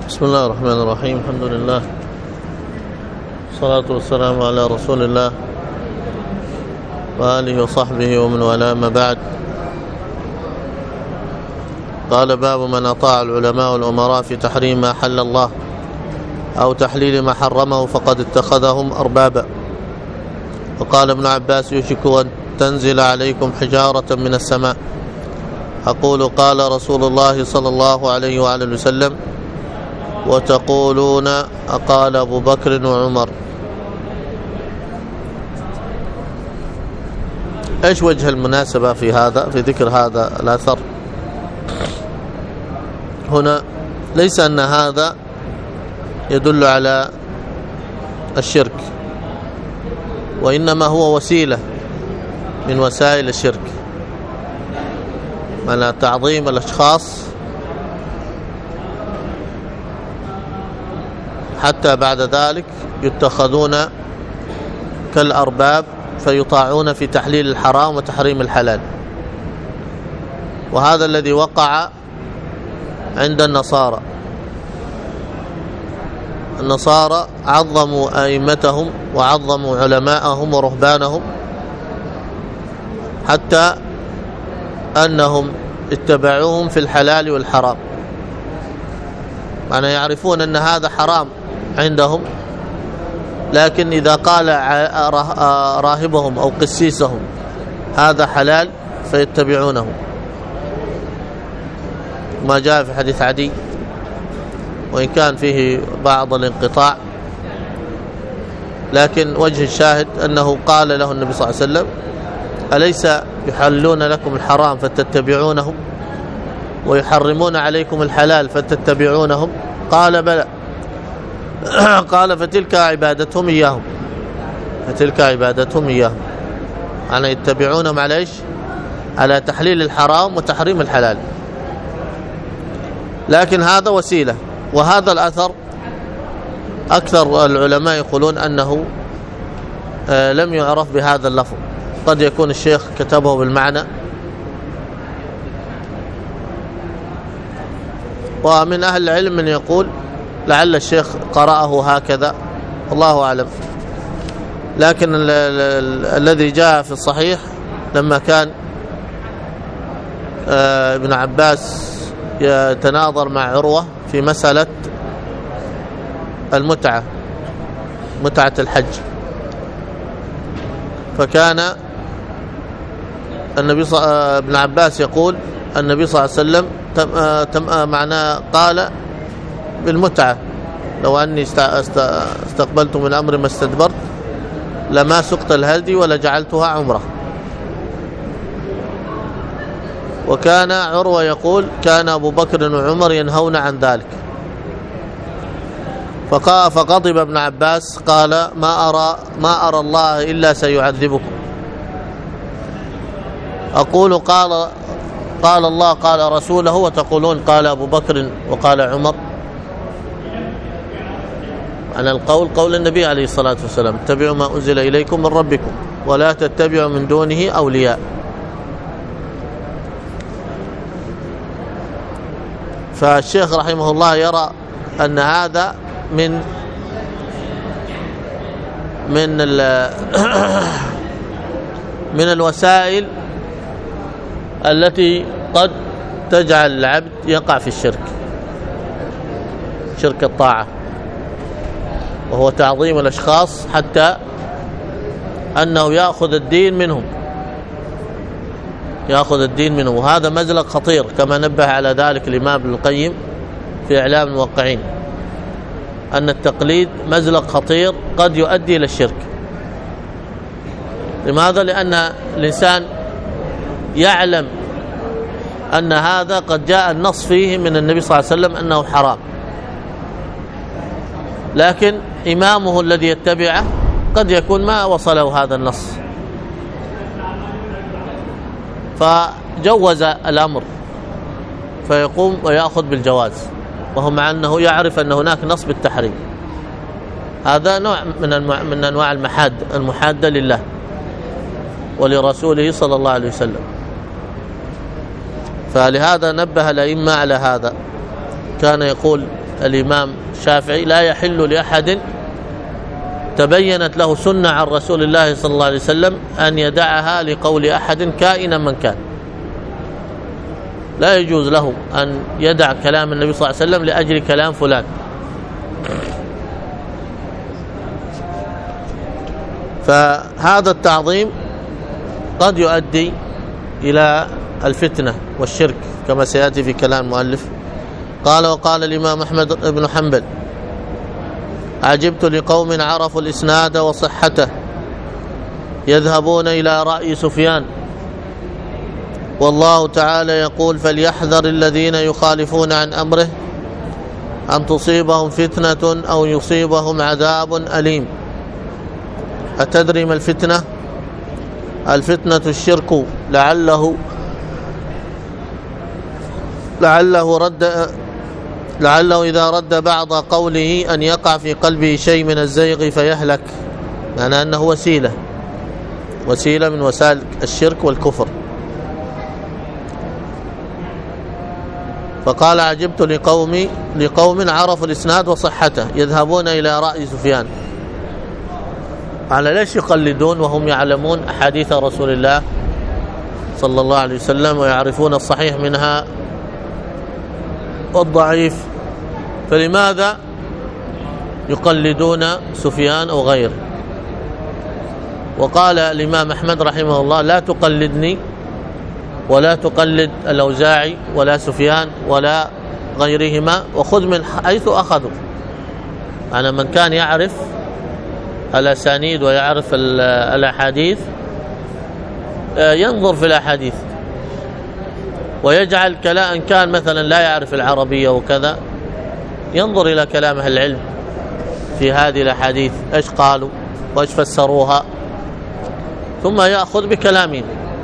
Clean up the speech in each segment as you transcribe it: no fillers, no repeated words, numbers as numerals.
بسم الله الرحمن الرحيم. الحمد لله والصلاة والسلام على رسول الله وآله وصحبه ومن والاه، ما بعد. قال: باب من أطاع العلماء والأمراء في تحريم ما حل الله أو تحليل ما حرمه فقد اتخذهم أربابا. وقال ابن عباس: يوشك أن تنزل عليكم حجارة من السماء. أقول: قال رسول الله صلى الله عليه وآله وسلم، وتقولون أقال أبو بكر وعمر. ايش وجه المناسبة في ذكر هذا الأثر هنا؟ ليس أن هذا يدل على الشرك، وإنما هو وسيلة من وسائل الشرك، على تعظيم الأشخاص حتى بعد ذلك يتخذون كالأرباب فيطاعون في تحليل الحرام وتحريم الحلال. وهذا الذي وقع عند النصارى عظموا أئمتهم وعظموا علماءهم ورهبانهم، حتى أنهم اتبعوهم في الحلال والحرام، معنى يعرفون أن هذا حرام عندهم، لكن إذا قال راهبهم أو قسيسهم هذا حلال فيتبعونه، ما جاء في حديث عدي وإن كان فيه بعض الانقطاع، لكن وجه الشاهد أنه قال له النبي صلى الله عليه وسلم: أليس يحلون لكم الحرام فتتبعونهم ويحرمون عليكم الحلال فتتبعونهم؟ قال: بلى. قال: فتلك عبادتهم إياهم، يعني يتبعونهم على إيش؟ على تحليل الحرام وتحريم الحلال. لكن هذا وسيلة. وهذا الأثر أكثر العلماء يقولون أنه لم يعرف بهذا اللفظ، قد يكون الشيخ كتبه بالمعنى، ومن أهل العلم من يقول لعل الشيخ قرأه هكذا، الله أعلم. لكن الذي جاء في الصحيح لما كان ابن عباس يتناظر مع عروة في مسألة متعة الحج، فكان ابن عباس يقول النبي صلى الله عليه وسلم معناه قال بالمتعة: لو أني استقبلت من أمر ما استدبرت لما سقت الهدي ولجعلتها عمرة. وكان عروة يقول: كان أبو بكر وعمر ينهون عن ذلك. فغضب ابن عباس قال: ما أرى الله إلا سيعذبكم. أقول: قال الله قال رسوله وتقولون قال أبو بكر وقال عمر. على القول قول النبي عليه الصلاة والسلام: اتبعوا ما أنزل إليكم من ربكم ولا تتبعوا من دونه أولياء. فالشيخ رحمه الله يرى أن هذا من الوسائل التي قد تجعل العبد يقع في شرك الطاعة، وهو تعظيم الأشخاص حتى أنه يأخذ الدين منهم، وهذا مزلق خطير، كما نبه على ذلك الإمام ابن القيم في إعلام الموقعين، أن التقليد مزلق خطير قد يؤدي إلى الشرك. لماذا؟ لأن الإنسان يعلم أن هذا قد جاء النص فيه من النبي صلى الله عليه وسلم أنه حرام، لكن إمامه الذي يتبعه قد يكون ما وصله هذا النص، فجوز الأمر فيقوم ويأخذ بالجواز، وهو مع أنه يعرف أن هناك نص بالتحريم. هذا نوع من أنواع المحادة لله ولرسوله صلى الله عليه وسلم. فلهذا نبه الأئمة على هذا. كان يقول الإمام الشافعي: لا يحل لأحد تبينت له سنة عن رسول الله صلى الله عليه وسلم أن يدعها لقول أحد كائنا من كان. لا يجوز له أن يدع كلام النبي صلى الله عليه وسلم لأجل كلام فلان. فهذا التعظيم قد يؤدي إلى الفتنة والشرك كما سيأتي في كلام المؤلف. قال: وقال الإمام أحمد بن حنبل: عجبت لقوم عرفوا الإسناد وصحته يذهبون إلى رأي سفيان، والله تعالى يقول: فليحذر الذين يخالفون عن أمره أن تصيبهم فتنة أو يصيبهم عذاب أليم. أتدري ما الفتنة؟ الفتنة الشرك لعله إذا رد بعض قوله أن يقع في قلبه شيء من الزيغ فيهلك، معنى أنه وسيلة من وسائل الشرك والكفر. فقال: عجبت لقوم عرفوا الإسناد وصحته يذهبون إلى رأي سفيان. على ليش يقلدون وهم يعلمون أحاديث رسول الله صلى الله عليه وسلم ويعرفون الصحيح منها والضعيف؟ فلماذا يقلدون سفيان أو غيره؟ وقال الإمام أحمد رحمه الله: لا تقلدني ولا تقلد الأوزاعي ولا سفيان ولا غيرهما، وخذ من حيث أخذوا. أنا من كان يعرف الأسانيد ويعرف الأحاديث ينظر في الأحاديث ويجعل كلام، إن كان مثلا لا يعرف العربية وكذا ينظر إلى كلام أهل العلم في هذه الأحاديث، إيش قالوا وإيش فسروها، ثم يأخذ بكلامهم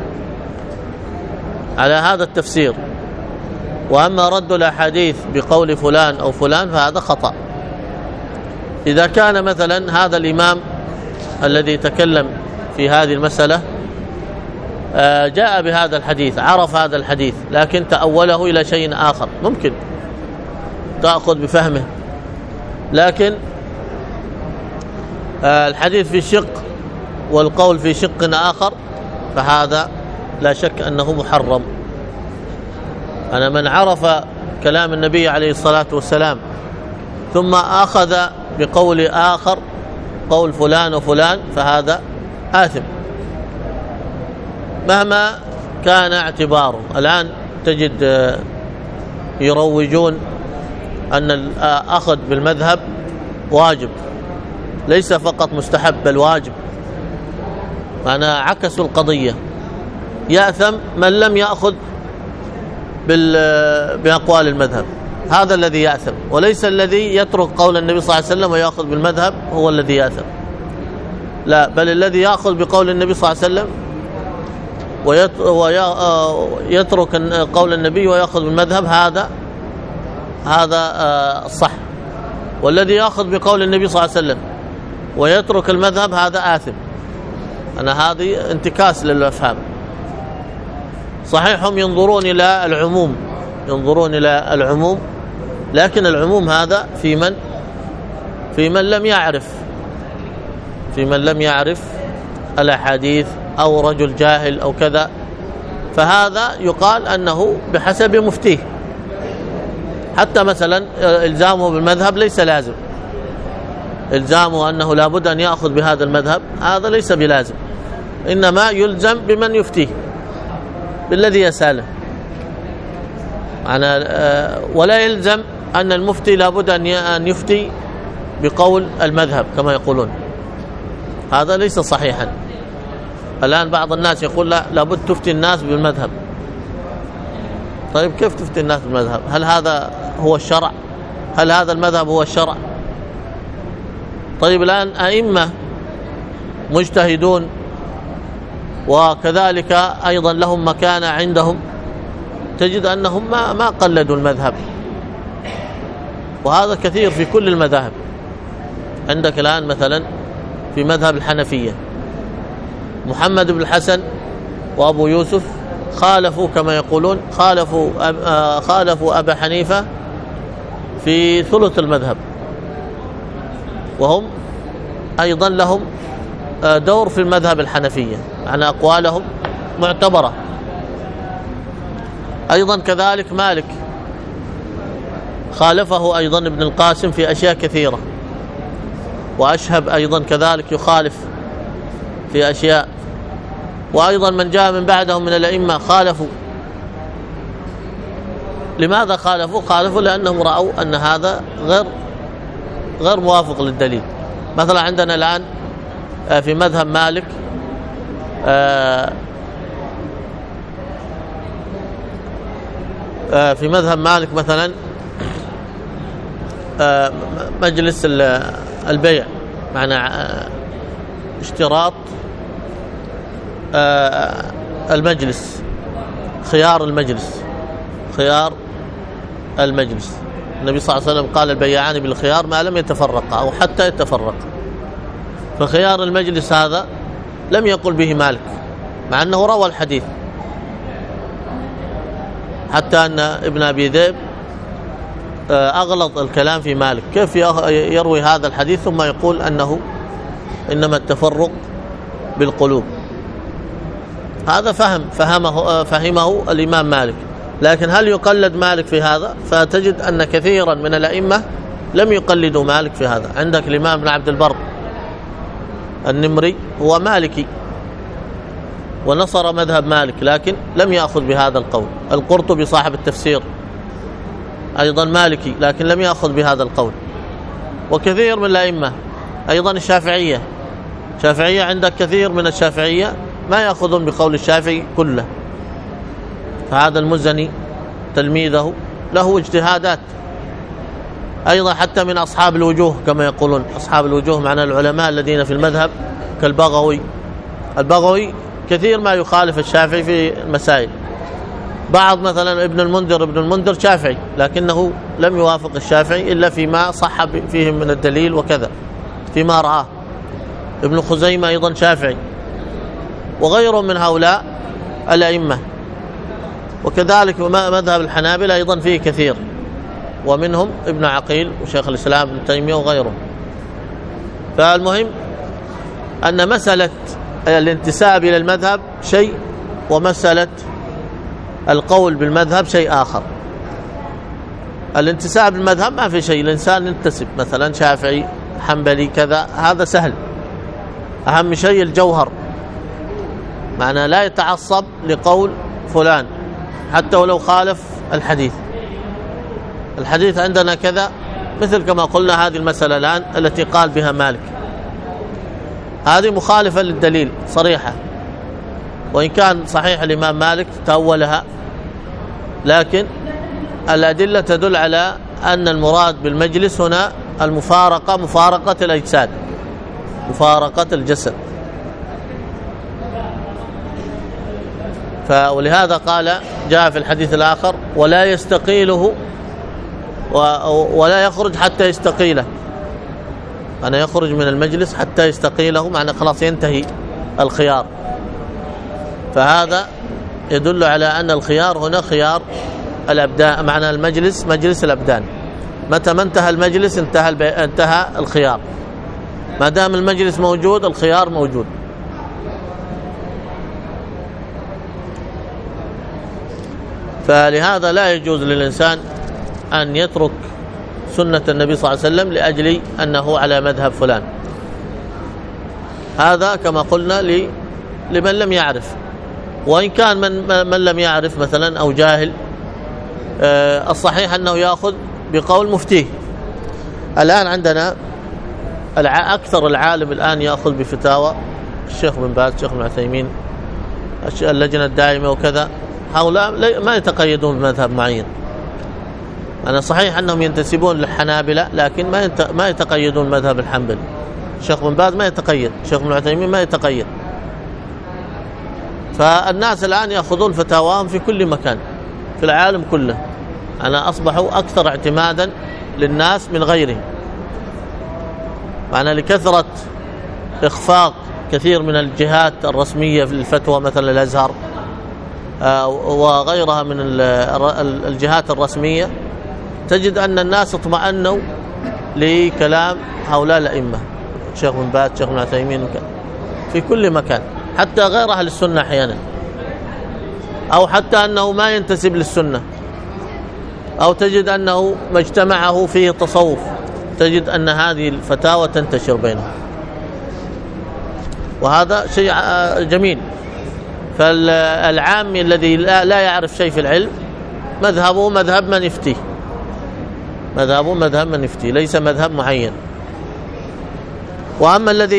على هذا التفسير. وأما رد الأحاديث بقول فلان أو فلان فهذا خطأ. إذا كان مثلا هذا الإمام الذي تكلم في هذه المسألة جاء بهذا الحديث، عرف هذا الحديث، لكن تأوله إلى شيء آخر، ممكن تأخذ بفهمه، لكن الحديث في شق والقول في شق آخر فهذا لا شك أنه محرم. أنا من عرف كلام النبي عليه الصلاة والسلام ثم أخذ بقول آخر، قول فلان وفلان، فهذا آثم مهما كان اعتباره. الآن تجد يروجون أن الأخذ بالمذهب واجب، ليس فقط مستحب بل واجب، معنى عكسوا القضية. يأثم من لم يأخذ بأقوال المذهب، هذا الذي يأثم، وليس الذي يترك قول النبي صلى الله عليه وسلم ويأخذ بالمذهب هو الذي يأثم، لا، بل الذي يأخذ بقول النبي صلى الله عليه وسلم ويترك قول النبي ويأخذ بالمذهب هذا الصح، والذي يأخذ بقول النبي صلى الله عليه وسلم ويترك المذهب هذا آثم. أنا هذه انتكاس للأفهام. صحيح هم ينظرون إلى العموم، لكن العموم هذا في من لم يعرف الأحاديث أو رجل جاهل أو كذا، فهذا يقال أنه بحسب مفتيه. حتى مثلا إلزامه بالمذهب ليس لازم، إلزامه أنه لابد أن يأخذ بهذا المذهب هذا ليس بلازم، إنما يلزم بمن يفتيه، بالذي يسأله. ولا يلزم أن المفتي لابد أن يفتي بقول المذهب كما يقولون، هذا ليس صحيحا. الآن بعض الناس يقول لا، لابد تفتي الناس بالمذهب. طيب كيف تفتي الناس بالمذهب؟ هل هذا هو الشرع؟ هل هذا المذهب هو الشرع؟ طيب الآن أئمة مجتهدون وكذلك أيضا لهم مكانة عندهم، تجد أنهم ما قلدوا المذهب، وهذا كثير في كل المذاهب. عندك الآن مثلا في مذهب الحنفية محمد بن الحسن وأبو يوسف خالفوا كما يقولون، خالفوا أبا حنيفة في ثلث المذهب، وهم أيضا لهم دور في المذهب الحنفية، يعني أقوالهم معتبرة. أيضا كذلك مالك خالفه أيضا ابن القاسم في أشياء كثيرة، وأشهب أيضا كذلك يخالف في أشياء، وأيضا من جاء من بعدهم من الأئمة خالفوا. لماذا خالفوا؟ خالفوا لأنهم رأوا أن هذا غير موافق للدليل. مثلا عندنا الآن في مذهب مالك مثلا مجلس البيع، معنى اشتراط المجلس، خيار المجلس. النبي صلى الله عليه وسلم قال البيعان بالخيار ما لم يتفرقا أو حتى يتفرقا. فخيار المجلس هذا لم يقل به مالك، مع أنه روى الحديث، حتى أن ابن أبي ذئب أغلط الكلام في مالك، كيف يروي هذا الحديث ثم يقول أنه إنما التفرق بالقلوب. هذا فهمه الإمام مالك، لكن هل يقلد مالك في هذا؟ فتجد أن كثيرا من الأئمة لم يقلدوا مالك في هذا. عندك الإمام ابن عبد البر النمري هو مالكي ونصر مذهب مالك، لكن لم يأخذ بهذا القول. القرطبي صاحب التفسير أيضا مالكي، لكن لم يأخذ بهذا القول. وكثير من الأئمة أيضا الشافعية عندك كثير من الشافعية ما يأخذون بقول الشافعي كله. فهذا المزني تلميذه له اجتهادات أيضا، حتى من أصحاب الوجوه كما يقولون. أصحاب الوجوه معنى العلماء الذين في المذهب البغوي كثير ما يخالف الشافعي في المسائل. بعض مثلا ابن المنذر شافعي، لكنه لم يوافق الشافعي إلا فيما صح فيه من الدليل وكذا فيما رآه. ابن خزيمة أيضا شافعي، وغيرهم من هؤلاء الأئمة. وكذلك مذهب الحنابلة أيضا فيه كثير، ومنهم ابن عقيل وشيخ الإسلام ابن تيمية وغيرهم. فالمهم أن مسألة الانتساب إلى المذهب شيء، ومسألة القول بالمذهب شيء آخر. الانتساب للمذهب ما في شيء، الإنسان ينتسب مثلا شافعي حنبلي كذا، هذا سهل. أهم شيء الجوهر، معنى لا يتعصب لقول فلان حتى ولو خالف الحديث عندنا كذا، مثل كما قلنا هذه المسألة الآن التي قال بها مالك، هذه مخالفة للدليل صريحة، وإن كان صحيح الإمام مالك تأولها، لكن الأدلة تدل على أن المراد بالمجلس هنا مفارقة الأجساد، مفارقة الجسد. ولهذا قال جاء في الحديث الآخر ولا يستقيله ولا يخرج حتى يستقيله، أنا يخرج من المجلس حتى يستقيله، معنى خلاص ينتهي الخيار. فهذا يدل على أن الخيار هنا خيار الأبدان، معنى المجلس مجلس الأبدان. متى ما انتهى المجلس انتهى الخيار، ما دام المجلس موجود الخيار موجود. فلهذا لا يجوز للإنسان أن يترك سنة النبي صلى الله عليه وسلم لأجل أنه على مذهب فلان. هذا كما قلنا لمن لم يعرف، وإن كان من لم يعرف مثلا أو جاهل، الصحيح أنه يأخذ بقول مفتيه. الآن عندنا أكثر العالم الآن يأخذ بفتاوى الشيخ بن باز، الشيخ ابن عثيمين، اللجنة الدائمة وكذا. هؤلاء ما يتقيدون بمذهب معين. أنا صحيح أنهم ينتسبون للحنابلة، لكن ما يتقيدون مذهب الحنبلي. الشيخ بن باز ما يتقيد، الشيخ ابن عثيمين ما يتقيد. فالناس الآن يأخذون فتاواهم في كل مكان في العالم كله. أنا أصبحوا أكثر اعتمادا للناس من غيرهم، معنى لكثرة إخفاق كثير من الجهات الرسمية في الفتوى، مثل الأزهر وغيرها من الجهات الرسمية، تجد أن الناس اطمأنوا لكلام هؤلاء الأئمة، شيخ بن باز، شيخ بن عثيمين، في كل مكان، حتى غير أهل السنة أحيانا، أو حتى أنه ما ينتسب للسنة، أو تجد أنه ما اجتمعه فيه تصوف، تجد أن هذه الفتاوى تنتشر بينهم، وهذا شيء جميل. فالعامي الذي لا يعرف شيء في العلم مذهبه مذهب من يفتيه، مذهبه مذهب من يفتيه، ليس مذهب معين. وأما الذي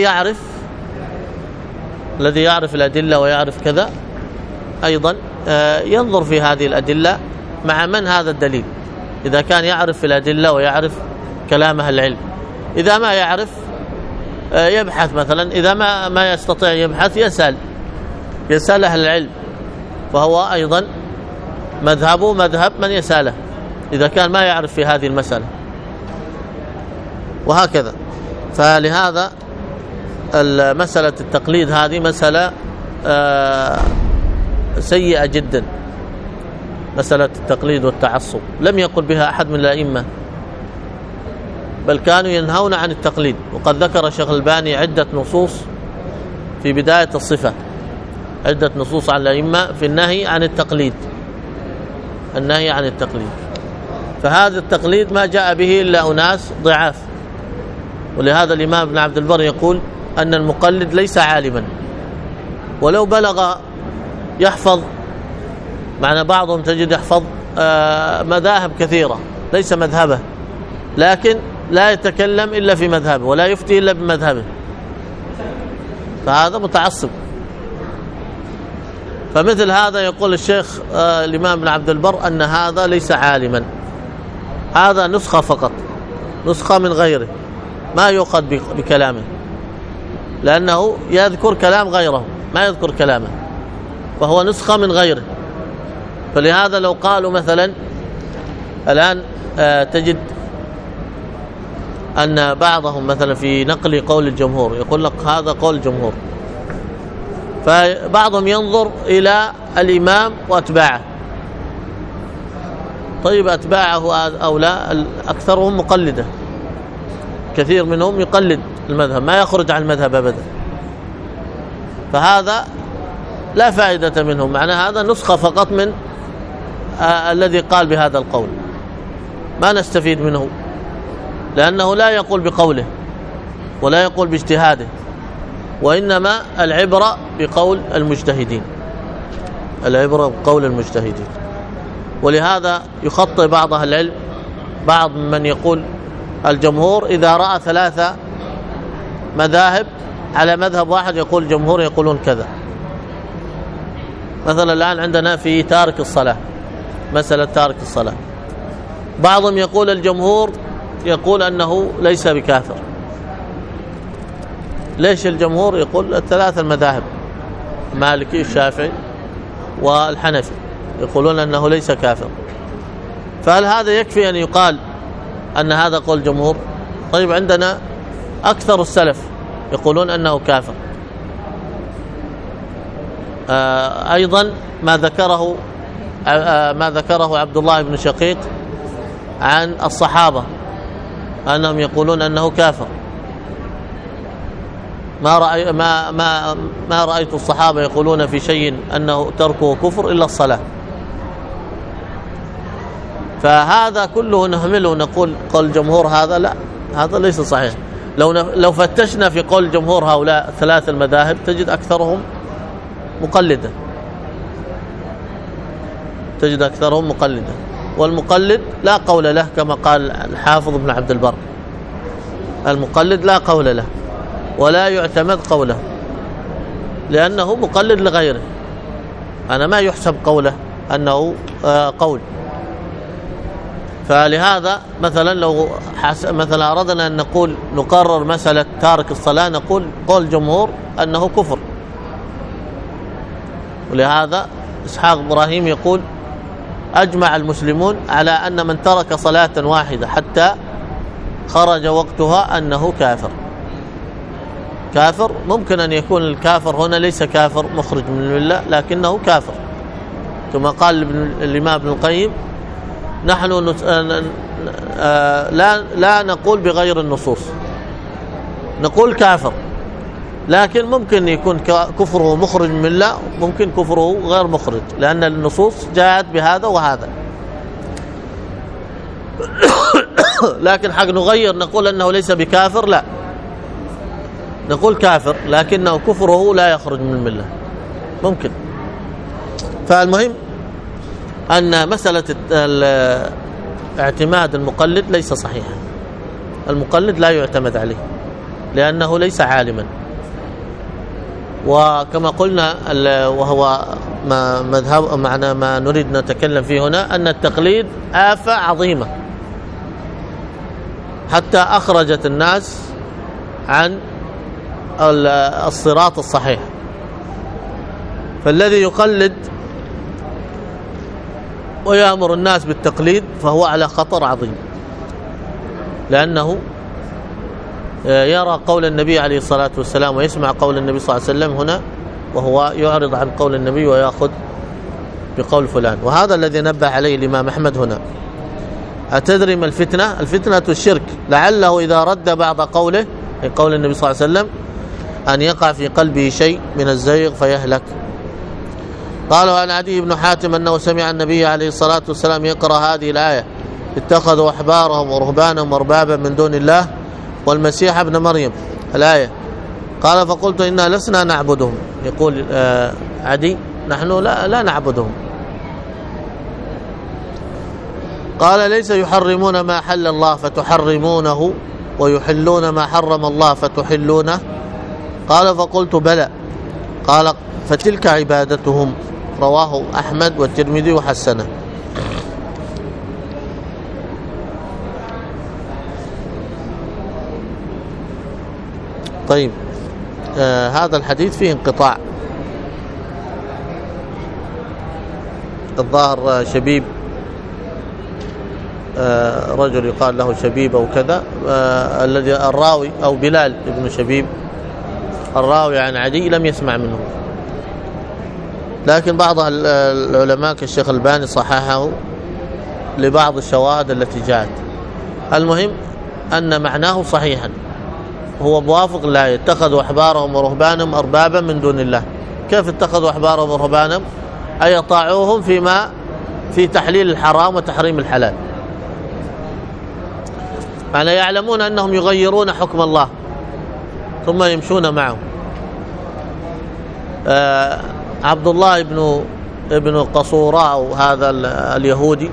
يعرف الأدلة ويعرف كذا أيضا ينظر في هذه الأدلة مع من هذا الدليل، إذا كان يعرف الأدلة ويعرف كلام أهل العلم. إذا ما يعرف يبحث، مثلا إذا ما يستطيع يبحث يسأل أهل العلم، فهو أيضا مذهبه مذهب من يسأله إذا كان ما يعرف في هذه المسألة، وهكذا. فلهذا مسألة التقليد هذه مسألة سيئة جدا، مسألة التقليد والتعصب لم يقل بها أحد من الأئمة، بل كانوا ينهون عن التقليد. وقد ذكر الشيخ الألباني عدة نصوص في بداية الصفة، عدة نصوص عن الأئمة في النهي عن التقليد، النهي عن التقليد. فهذا التقليد ما جاء به إلا أناس ضعاف، ولهذا الإمام ابن عبد البر يقول أن المقلد ليس عالما، ولو بلغ يحفظ، معنى بعضهم تجد يحفظ مذاهب كثيرة ليس مذهبه، لكن لا يتكلم إلا في مذهبه ولا يفتي إلا بمذهبه، فهذا متعصب. فمثل هذا يقول الشيخ الإمام ابن عبد البر أن هذا ليس عالما، هذا نسخة فقط، نسخة من غيره، ما يؤخذ بكلامه، لأنه يذكر كلام غيره ما يذكر كلامه، فهو نسخة من غيره. فلهذا لو قالوا مثلا الآن تجد أن بعضهم مثلا في نقل قول الجمهور يقول لك هذا قول الجمهور، فبعضهم ينظر إلى الإمام وأتباعه. طيب أتباعه أو لا، أكثرهم مقلدة، كثير منهم يقلد المذهب ما يخرج عن المذهب أبدا، فهذا لا فائدة منهم، معنى هذا نسخة فقط من الذي قال بهذا القول، ما نستفيد منه، لأنه لا يقول بقوله ولا يقول باجتهاده، وإنما العبرة بقول المجتهدين، العبرة بقول المجتهدين. ولهذا يخطئ بعض أهل العلم، بعض من يقول الجمهور إذا رأى 3 مذاهب على مذهب واحد يقول الجمهور يقولون كذا. مثلا الآن عندنا في تارك الصلاة، مسألة تارك الصلاة، بعضهم يقول الجمهور يقول أنه ليس بكافر. ليش الجمهور؟ يقول 3 المذاهب، المالكي الشافعي والحنفي، يقولون أنه ليس كافر. فهل هذا يكفي أن يقال أن هذا قول الجمهور؟ طيب عندنا أكثر السلف يقولون أنه كافر. أيضا ما ذكره عبد الله بن شقيق عن الصحابة أنهم يقولون أنه كافر. ما رأيت الصحابة يقولون في شيء أنه تركه كفر إلا الصلاة. فهذا كله نهمله ونقول قول الجمهور هذا لا، هذا ليس صحيح. لو فتشنا في قول الجمهور هؤلاء 3 المذاهب تجد أكثرهم مقلدا، تجد أكثرهم مقلدا، والمقلد لا قول له كما قال الحافظ ابن عبد البر، المقلد لا قول له ولا يعتمد قوله، لأنه مقلد لغيره، أنا ما يحسب قوله أنه قول. فلهذا مثلا لو مثلا أردنا أن نقرر مسألة تارك الصلاة نقول قول الجمهور أنه كفر. ولهذا إسحاق إبراهيم يقول أجمع المسلمون على أن من ترك صلاة واحدة حتى خرج وقتها أنه كافر. كافر ممكن أن يكون الكافر هنا ليس كافر مخرج من الملة، لكنه كافر، كما قال الإمام ابن القيم نحن لا نقول بغير النصوص، نقول كافر، لكن ممكن يكون كفره مخرج من الملة، ممكن كفره غير مخرج، لأن النصوص جاءت بهذا وهذا. لكن حق نغير نقول أنه ليس بكافر، لا، نقول كافر لكنه كفره لا يخرج من الملة، ممكن. فالمهم أن مسألة اعتماد المقلد ليس صحيحا، المقلد لا يعتمد عليه لأنه ليس عالما. وكما قلنا وهو مذهب معنا ما نريد نتكلم فيه هنا، أن التقليد آفة عظيمة حتى أخرجت الناس عن الصراط الصحيح. فالذي يقلد ويأمر الناس بالتقليد فهو على خطر عظيم، لأنه يرى قول النبي عليه الصلاة والسلام ويسمع قول النبي صلى الله عليه وسلم هنا، وهو يعرض عن قول النبي ويأخذ بقول فلان. وهذا الذي نبه عليه الإمام أحمد هنا. أتدري ما الفتنة؟ الفتنة الشرك، لعله إذا رد بعض قوله قول النبي صلى الله عليه وسلم أن يقع في قلبه شيء من الزيغ فيهلك. قال عن عدي بن حاتم أنه سمع النبي عليه الصلاة والسلام يقرأ هذه الآية: اتخذوا أحبارهم ورهبانهم أربابا من دون الله والمسيح ابن مريم، الآية. قال فقلت إنا لسنا نعبدهم. يقول عدي نحن لا نعبدهم. قال ليس يحرمون ما حل الله فتحرمونه ويحلون ما حرم الله فتحلونه؟ قال فقلت بلى. قال فتلك عبادتهم. رواه أحمد والترمذي وحسنه. طيب، هذا الحديث فيه انقطاع. الظاهر شبيب، رجل يقال له شبيب أو كذا، الذي الراوي أو بلال ابن شبيب الراوي عن عدي لم يسمع منه، لكن بعض العلماء كالشيخ الباني صححه لبعض الشواهد التي جاءت. المهم أن معناه صحيحا، هو موافق لا اتخذوا أحبارهم ورهبانهم أربابا من دون الله. كيف اتخذوا أحبارهم ورهبانهم؟ أي طاعوهم في تحليل الحرام وتحريم الحلال، معنى يعلمون أنهم يغيرون حكم الله ثم يمشون معه. عبد الله ابن قصوراء هذا اليهودي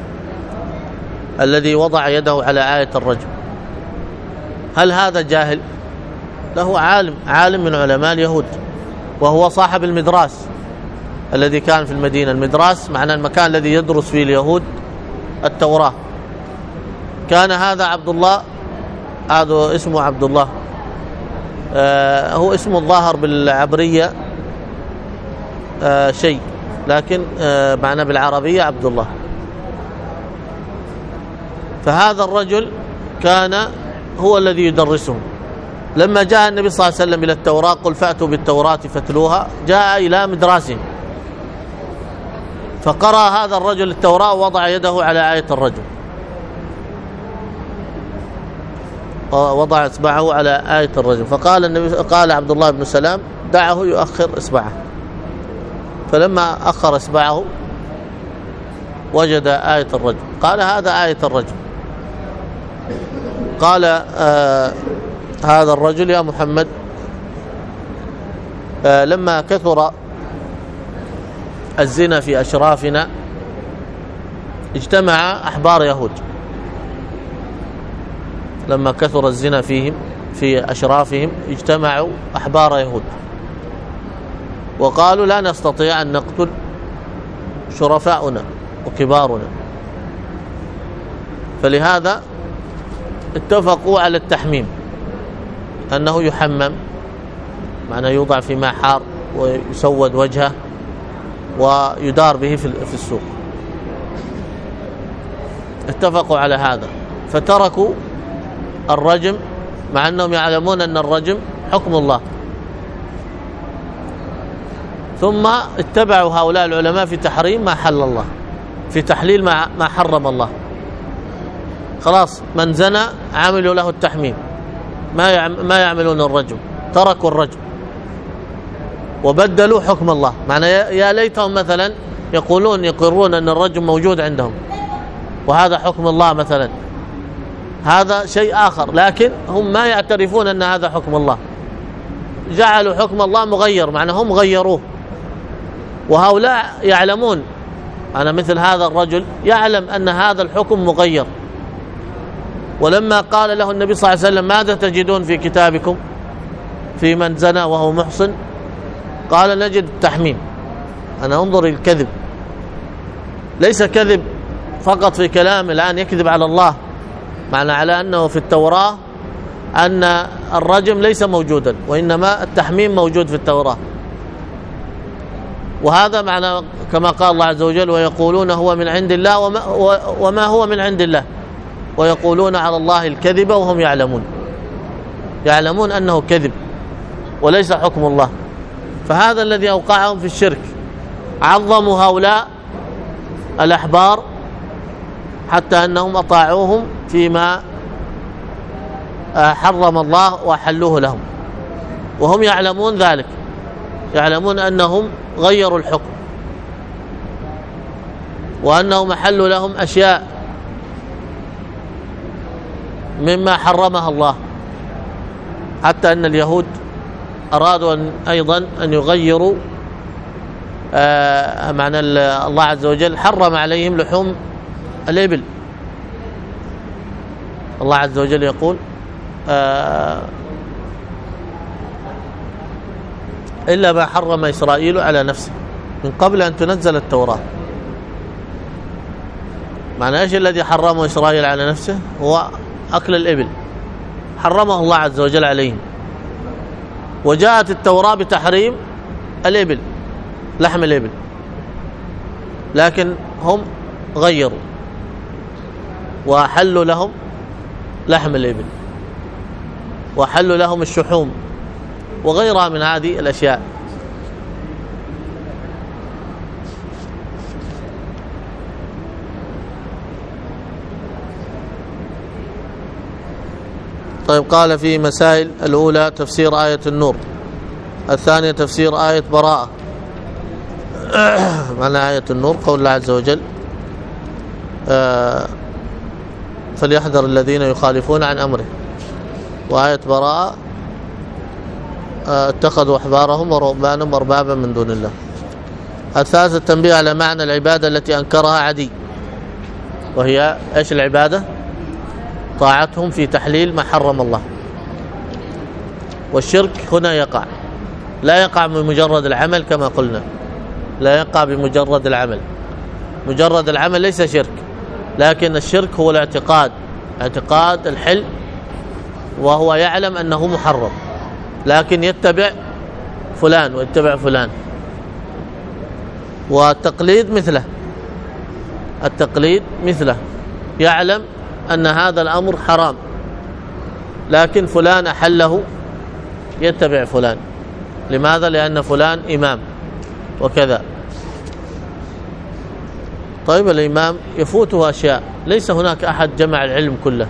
الذي وضع يده على آية الرجم، هل هذا جاهل؟ له عالم من علماء اليهود، وهو صاحب المدراس الذي كان في المدينة. المدراس معنى المكان الذي يدرس فيه اليهود التوراة. كان هذا عبد الله، هذا اسمه عبد الله، هو اسمه الظاهر بالعبرية شيء، لكن معنى بالعربية عبد الله. فهذا الرجل كان هو الذي يدرسهم. لما جاء النبي صلى الله عليه وسلم إلى التوراة قل فأتوا بالتوراة فاتلوها، جاء إلى مدراسهم فقرأ هذا الرجل التوراة ووضع يده على آية الرجم، وضع إصبعه على آية الرجم. فقال النبي، قال عبد الله بن سلام دعه يؤخر إصبعه. فلما أخر إصبعه وجد آية الرجم، قال هذا آية الرجم. قال هذا الرجل يا محمد لما كثر الزنا في أشرافنا اجتمع أحبار يهود. لما كثر الزنا فيهم في أشرافهم اجتمعوا أحبار يهود وقالوا لا نستطيع أن نقتل شرفاؤنا وكبارنا، فلهذا اتفقوا على التحميم، أنه يحمم، معناه يوضع في ماء حار ويسود وجهه ويدار به في السوق. اتفقوا على هذا فتركوا الرجم، مع أنهم يعلمون أن الرجم حكم الله. ثم اتبعوا هؤلاء العلماء في تحريم ما حل الله، في تحليل ما حرم الله. خلاص من زنى عملوا له التحميم، ما يعملون الرجم، تركوا الرجم وبدلوا حكم الله. معنى يا ليتهم مثلا يقرون أن الرجم موجود عندهم وهذا حكم الله مثلا، هذا شيء آخر، لكن هم ما يعترفون أن هذا حكم الله، جعلوا حكم الله مغير، معنى هم غيروه. وهؤلاء يعلمون، أنا مثل هذا الرجل يعلم أن هذا الحكم مغير، ولما قال له النبي صلى الله عليه وسلم ماذا تجدون في كتابكم في من زنى وهو محصن، قال نجد التحميم. أنا انظر الكذب، ليس كذب فقط في كلام الآن يكذب على الله، معنى على أنه في التوراة أن الرجم ليس موجودا وإنما التحميم موجود في التوراة. وهذا معنى كما قال الله عز وجل ويقولون هو من عند الله وما هو من عند الله، ويقولون على الله الكذب وهم يعلمون أنه كذب وليس حكم الله. فهذا الذي أوقعهم في الشرك، عظموا هؤلاء الأحبار حتى أنهم أطاعوهم فيما حرم الله وحلوه لهم، وهم يعلمون ذلك، يعلمون أنهم غيروا الحكم وأنهم أحلوا لهم أشياء مما حرمها الله. حتى أن اليهود أرادوا أيضا أن يغيروا معنى الله عز وجل حرم عليهم لحوم الإبل. الله عز وجل يقول إلا ما حرم إسرائيل على نفسه من قبل أن تنزل التوراة. معنى إيش الذي حرمه إسرائيل على نفسه؟ هو أكل الإبل، حرمه الله عز وجل عليهم. وجاءت التوراة بتحريم الإبل، لحم الإبل، لكن هم غيروا وحلوا لهم لحم الإبل وحلوا لهم الشحوم وغيرها من هذه الأشياء. طيب، قال في مسائل الأولى تفسير آية النور، الثانية تفسير آية براءة. معنى آية النور قول الله عز وجل فليحذر الذين يخالفون عن أمره، وآية براءة اتخذوا أحبارهم ورهبانهم أربابا من دون الله. الثالث التنبيه على معنى العبادة التي أنكرها عدي، وهي إيش العبادة؟ طاعتهم في تحليل ما حرم الله. والشرك هنا يقع، لا يقع بمجرد العمل كما قلنا، لا يقع بمجرد العمل. مجرد العمل ليس شرك، لكن الشرك هو الاعتقاد، اعتقاد الحل، وهو يعلم أنه محرم لكن يتبع فلان ويتبع فلان. والتقليد مثله، التقليد مثله، يعلم أن هذا الأمر حرام لكن فلان أحله يتبع فلان. لماذا؟ لأن فلان إمام وكذا. طيب، الإمام يفوته أشياء، ليس هناك أحد جمع العلم كله،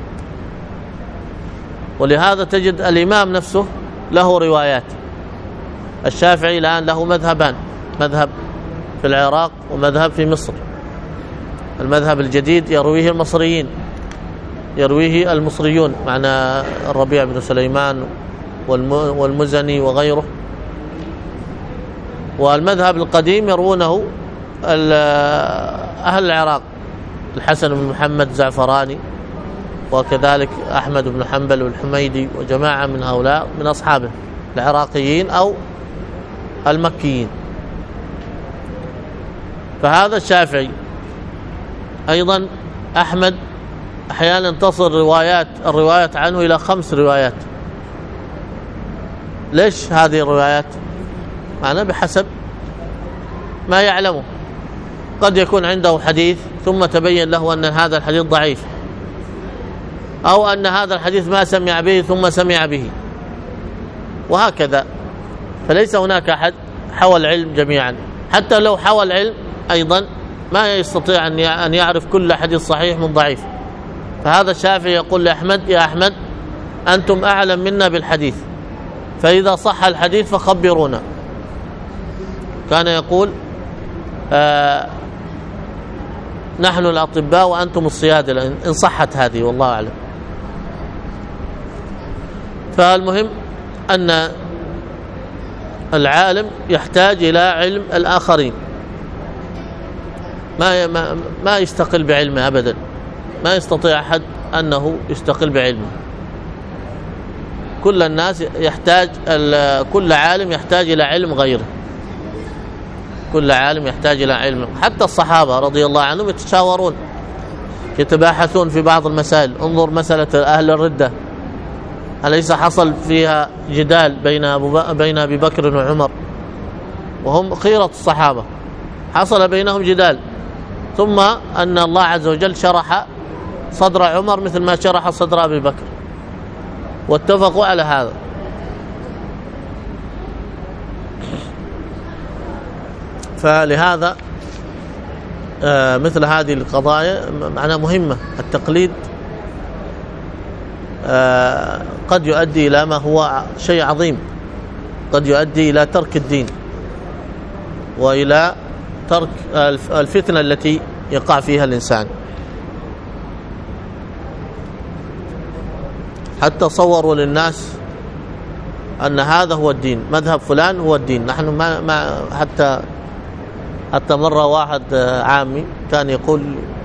ولهذا تجد الإمام نفسه له روايات. الشافعي الآن له مذهبان، مذهب في العراق ومذهب في مصر. المذهب الجديد يرويه المصريين، يرويه المصريون، معنى الربيع بن سليمان والمزني وغيره. والمذهب القديم يروونه أهل العراق، الحسن بن محمد الزعفراني، وكذلك أحمد بن حنبل والحميدي وجماعة من هؤلاء من أصحابه العراقيين أو المكيين. فهذا الشافعي. أيضا أحمد أحيانا تصل الروايات عنه إلى 5 روايات. ليش هذه الروايات؟ معناه بحسب ما يعلمه. قد يكون عنده حديث ثم تبين له أن هذا الحديث ضعيف، أو أن هذا الحديث ما سمع به ثم سمع به، وهكذا. فليس هناك أحد حوى العلم جميعا، حتى لو حوى العلم أيضا ما يستطيع أن يعرف كل حديث صحيح من ضعيف. فهذا الشافعي يقول لأحمد: يا أحمد أنتم أعلم منا بالحديث، فإذا صح الحديث فخبرونا. كان يقول: نحن الأطباء وأنتم الصيادلة، إن صحت هذه، والله أعلم. فالمهم أن العالم يحتاج إلى علم الآخرين، ما يستقل بعلمه أبدا، ما يستطيع أحد أنه يستقل بعلمه. كل الناس يحتاج، كل عالم يحتاج إلى علم غيره، كل عالم يحتاج إلى علم. حتى الصحابة رضي الله عنهم يتشاورون، يتباحثون في بعض المسائل. انظر مسألة أهل الردة، أليس حصل فيها جدال بين أبي بكر وعمر، وهم خيرة الصحابة، حصل بينهم جدال، ثم أن الله عز وجل شرح صدر عمر مثل ما شرح صدر أبي بكر، واتفقوا على هذا. فلهذا مثل هذه القضايا معناها مهمة. التقليد قد يؤدي إلى ما هو شيء عظيم، قد يؤدي إلى ترك الدين وإلى ترك الفتنة التي يقع فيها الإنسان. حتى صوروا للناس أن هذا هو الدين، مذهب فلان هو الدين. نحن ما حتى مرة واحد عامي كان يقول،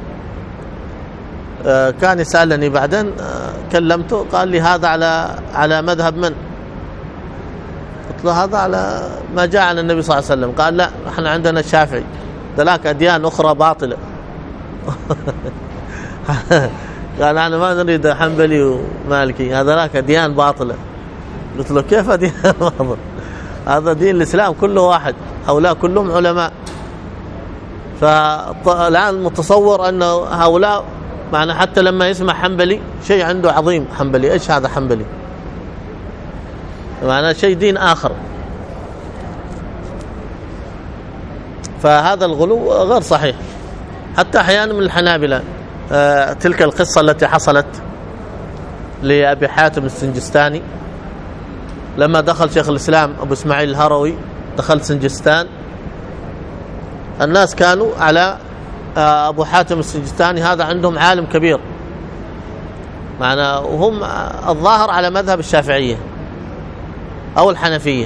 كان يسألني بعدين، كلمته قال لي: هذا على مذهب من؟ قلت له: هذا على ما جاء عن النبي صلى الله عليه وسلم. قال: لا، نحن عندنا الشافعي، ذلك أديان أخرى باطلة. قال: أنا ما نريد حنبلي ومالكي، هذا أديان باطلة. قلت له: كيف أديان باطلة؟ هذا دين الإسلام كله واحد، هؤلاء كلهم علماء. فالآن متصور أن هؤلاء معنى حتى لما يسمع حنبلي شيء عنده عظيم. حنبلي إيش هذا؟ حنبلي معنى شيء دين آخر. فهذا الغلو غير صحيح. حتى أحيانا من الحنابلة تلك القصة التي حصلت لأبي حاتم السنجستاني لما دخل شيخ الإسلام أبو إسماعيل الهروي، دخل سنجستان، الناس كانوا على أبو حاتم السنجستاني، هذا عندهم عالم كبير معنا، وهم الظاهر على مذهب الشافعية أو الحنفية،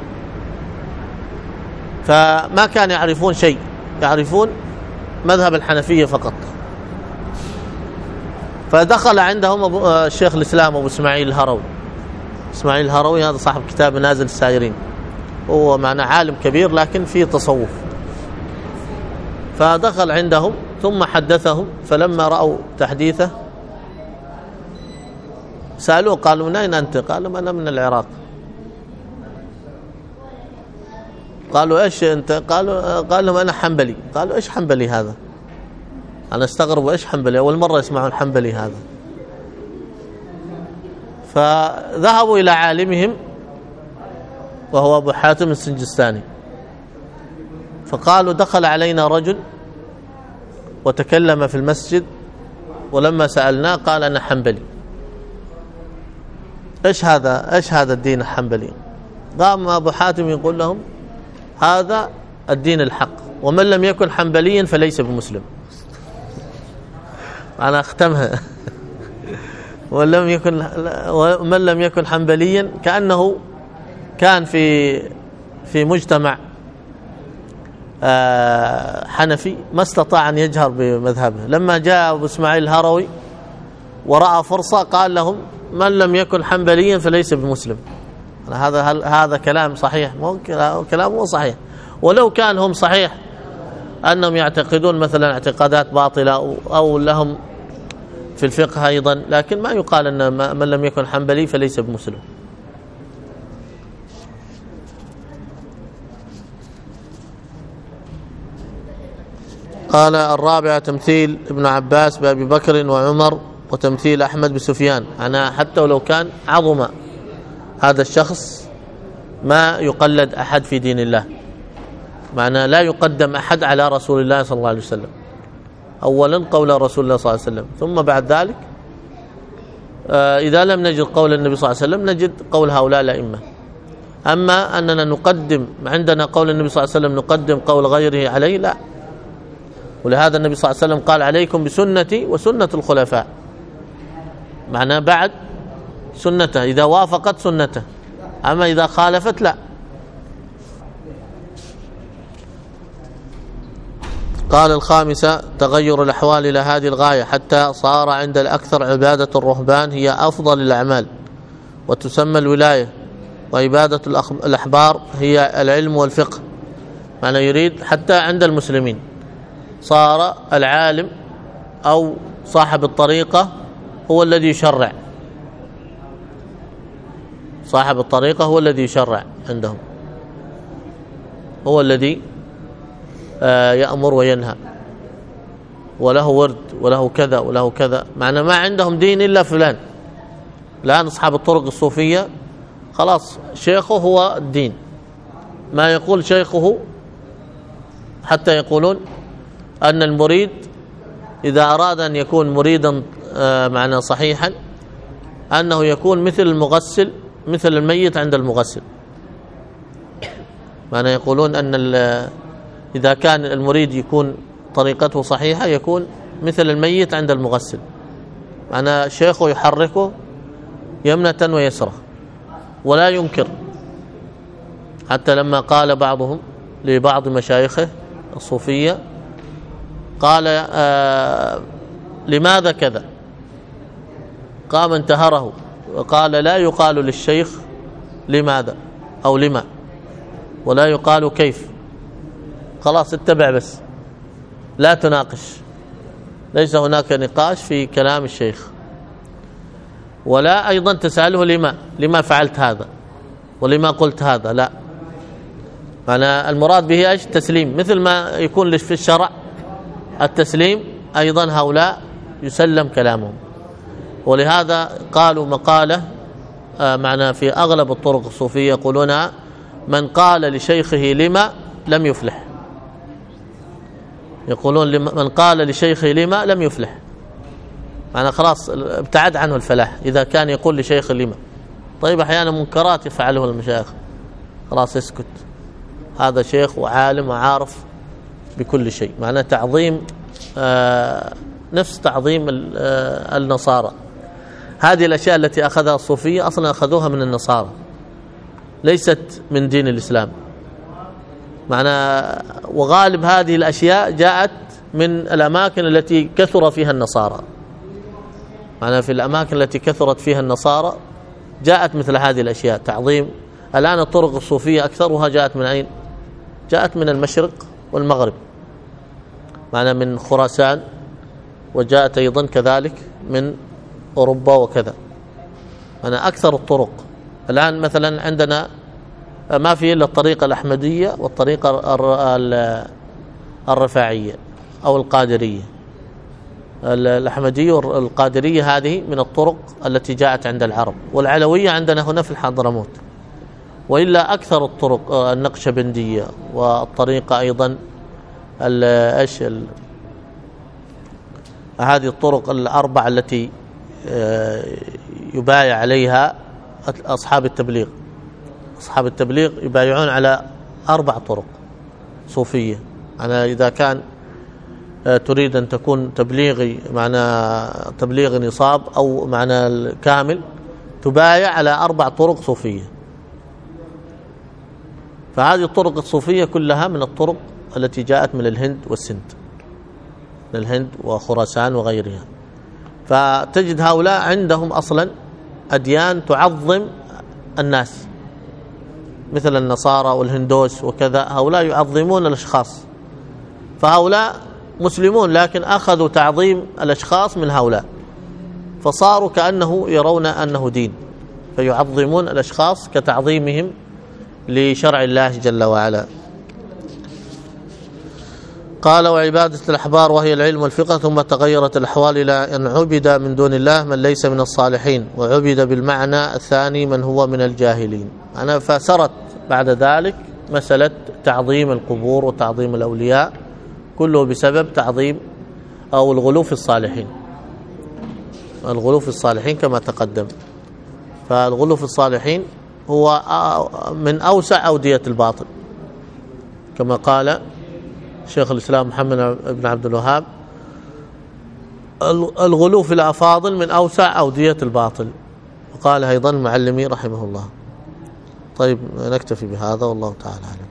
فما كانوا يعرفون شيء، يعرفون مذهب الحنفية فقط. فدخل عندهم الشيخ الإسلام أبو إسماعيل الهروي. إسماعيل الهروي هذا صاحب كتاب منازل السائرين، هو معنا عالم كبير لكن فيه تصوف. فدخل عندهم ثم حدثهم، فلما رأوا تحديثه سألوه، قالوا: من أين أنت؟ قالوا: أنا من العراق. قالوا: إيش أنت؟ قال لهم: أنا حنبلي. قالوا: إيش حنبلي هذا؟ أنا استغرب، إيش حنبلي؟ أول مرة يسمعون حنبلي هذا. فذهبوا إلى عالمهم وهو أبو حاتم السنجستاني، فقالوا: دخل علينا رجل وتكلم في المسجد، ولما سألناه قال: أنا حنبلي. إيش هذا الدين الحنبلي؟ قام أبو حاتم يقول لهم: هذا الدين الحق، ومن لم يكن حنبليا فليس بمسلم. أنا أختمها. ومن لم يكن حنبليا، كأنه كان في مجتمع حنفي ما استطاع أن يجهر بمذهبه. لما جاء أبو إسماعيل الهروي ورأى فرصة قال لهم: من لم يكن حنبليا فليس بمسلم. هذا كلام صحيح؟ كلام مو صحيح. ولو كان هم صحيح أنهم يعتقدون مثلا اعتقادات باطلة أو لهم في الفقه أيضا، لكن ما يقال أن من لم يكن حنبلي فليس بمسلم. قال: الرابعة تمثيل ابن عباس بأبي بكر وعمر، وتمثيل أحمد بسفيان. أنا حتى ولو كان عظم هذا الشخص ما يقلد أحد في دين الله، معنى لا يقدم أحد على رسول الله صلى الله عليه وسلم. أولا قول رسول الله صلى الله عليه وسلم، ثم بعد ذلك إذا لم نجد قول النبي صلى الله عليه وسلم نجد قول هؤلاء الأئمة. أما أننا نقدم عندنا قول النبي صلى الله عليه وسلم نقدم قول غيره عليه، لا. ولهذا النبي صلى الله عليه وسلم قال عليكم بسنتي وسنة الخلفاء، معناه بعد سنته إذا وافقت سنته، أما إذا خالفت لا. قال الخامسة: تغير الأحوال إلى هذه الغاية حتى صار عند الأكثر عبادة الرهبان هي أفضل الأعمال وتسمى الولاية، وعبادة الأحبار هي العلم والفقه. معنى يريد حتى عند المسلمين صار العالم أو صاحب الطريقة هو الذي يشرع، صاحب الطريقة هو الذي يشرع عندهم، هو الذي يأمر وينهى، وله ورد وله كذا وله كذا. معنى ما عندهم دين إلا فلان. الآن أصحاب الطرق الصوفية خلاص شيخه هو الدين، ما يقول شيخه، حتى يقولون أن المريد إذا أراد أن يكون مريدا معنى صحيحا أنه يكون مثل المغسل، مثل الميت عند المغسل. معنى يقولون أن إذا كان المريد يكون طريقته صحيحة يكون مثل الميت عند المغسل، معنى شيخه يحركه يمنة ويسرة ولا ينكر. حتى لما قال بعضهم لبعض مشايخه الصوفية قال لماذا كذا، قام انتهره وقال لا يقال للشيخ لماذا أو لما، ولا يقال كيف، خلاص اتبع بس لا تناقش، ليس هناك نقاش في كلام الشيخ. ولا أيضا تسأله لما فعلت هذا ولما قلت هذا، لا. معنى المراد به ايش؟ تسليم، مثل ما يكون في الشرع التسليم، أيضا هؤلاء يسلم كلامهم. ولهذا قالوا مقالة معنى في أغلب الطرق الصوفية يقولون من قال لشيخه لما لم يفلح، يقولون من قال لشيخه لما لم يفلح، معنى خلاص ابتعد عنه الفلاح إذا كان يقول لشيخ لما. طيب أحيانا منكرات يفعله المشايخ، خلاص اسكت، هذا شيخ وعالم وعارف بكل شيء. معنى تعظيم نفس تعظيم النصارى. هذه الأشياء التي أخذها الصوفية أصلا أخذوها من النصارى، ليست من دين الإسلام. معنى وغالب هذه الأشياء جاءت من الأماكن التي كثر فيها النصارى. معنى في الأماكن التي كثرت فيها النصارى جاءت مثل هذه الأشياء، تعظيم. الآن الطرق الصوفية أكثرها جاءت من أين؟ جاءت من المشرق والمغرب، معنى من خراسان، وجاءت أيضا كذلك من أوروبا وكذا. معنى أكثر الطرق الآن مثلا عندنا ما في إلا الطريقة الأحمدية والطريقة الرفاعية أو القادرية. الأحمدية والقادرية هذه من الطرق التي جاءت عند العرب، والعلوية عندنا هنا في الحضرموت. وإلا أكثر الطرق النقشبندية، والطريقة أيضا هذه الطرق الأربع التي يبايع عليها أصحاب التبليغ. أصحاب التبليغ يبايعون على 4 طرق صوفية. أنا إذا كان تريد أن تكون تبليغي معنى تبليغ نصاب أو معنى كامل، تبايع على 4 طرق صوفية. فهذه الطرق الصوفية كلها من الطرق التي جاءت من الهند والسند، من الهند وخراسان وغيرها. فتجد هؤلاء عندهم أصلا أديان تعظم الناس، مثل النصارى والهندوس وكذا، هؤلاء يعظمون الأشخاص. فهؤلاء مسلمون لكن أخذوا تعظيم الأشخاص من هؤلاء، فصاروا كأنه يرون أنه دين، فيعظمون الأشخاص كتعظيمهم لشرع الله جل وعلا. قال: وعبادة الأحبار وهي العلم والفقه. ثم تغيرت الأحوال إلى أن عبد من دون الله من ليس من الصالحين، وعبد بالمعنى الثاني من هو من الجاهلين. فسرت بعد ذلك مسألة تعظيم القبور وتعظيم الأولياء، كله بسبب تعظيم أو الغلو في الصالحين. الغلو في الصالحين كما تقدم. فالغلو في الصالحين هو من أوسع أودية الباطل، كما قال شيخ الإسلام محمد بن عبد الوهاب: الغلو في الأفاضل من أوسع أودية الباطل. وقال أيضا المعلمي رحمه الله. طيب، نكتفي بهذا والله تعالى أعلم.